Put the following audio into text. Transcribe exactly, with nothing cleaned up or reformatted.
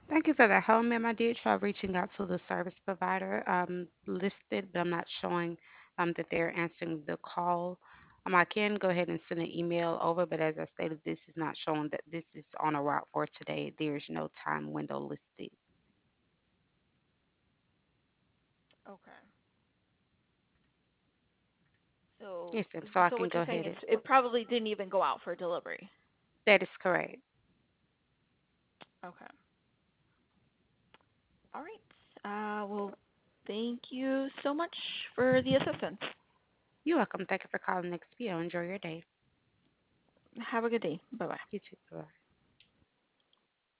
Thank you for the help, ma'am. I did try reaching out to the service provider um, listed, but I'm not showing um, that they're answering the call. Um, I can go ahead and send an email over, but as I stated, this is not showing that this is on a route for today. There is no time window listed. Okay. So, Yes, ma'am. So I so can what go you're saying ahead is and it probably didn't even go out for delivery. that is correct. Okay. All right. Uh, well, thank you so much for the assistance. You're welcome. Thank you for calling X P O. Enjoy your day. Have a good day. Bye bye. You too. Bye.